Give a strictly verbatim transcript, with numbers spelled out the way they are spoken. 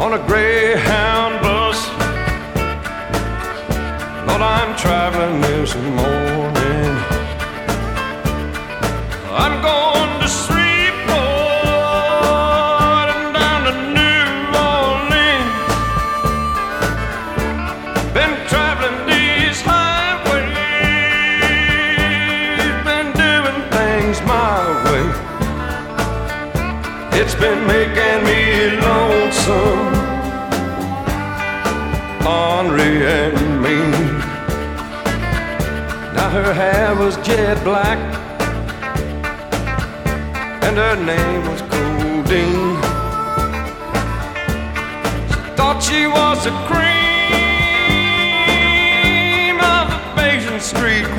on a Greyhound bus. Lord, I'm traveling this morning. I'm going to Shreveport and down to New Orleans. Been traveling these highways, been doing things my way. It's been making me lonesome, ornery and mean. Now her hair was jet black and her name was Codeine. She thought she was the cream of the Basin Street